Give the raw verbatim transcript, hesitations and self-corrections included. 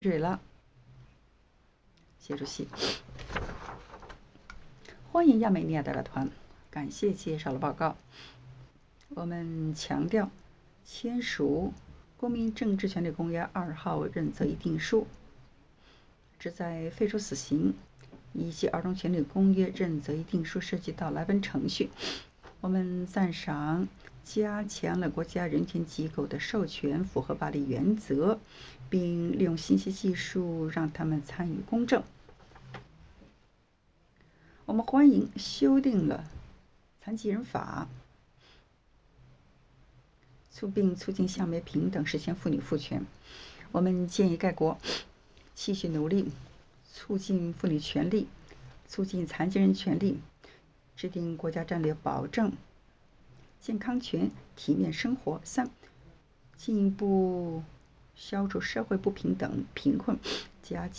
水了，谢主席，欢迎亚美尼亚代表团，感谢介绍的报告。我们强调签署《公民政治权利公约》二号认责议定书，旨在废除死刑，以及《儿童权利公约》认责议定书涉及到来本程序。我们赞赏加强了国家人权机构的授权符合法律原则，并利用信息技术让他们参与公证。我们欢迎修订了残疾人法，促并促进性别平等，实现妇女赋权。我们建议该国继续努力促进妇女权利，促进残疾人权利，制定国家战略保证健康权、体面生活。三、进一步消除社会不平等、贫困，加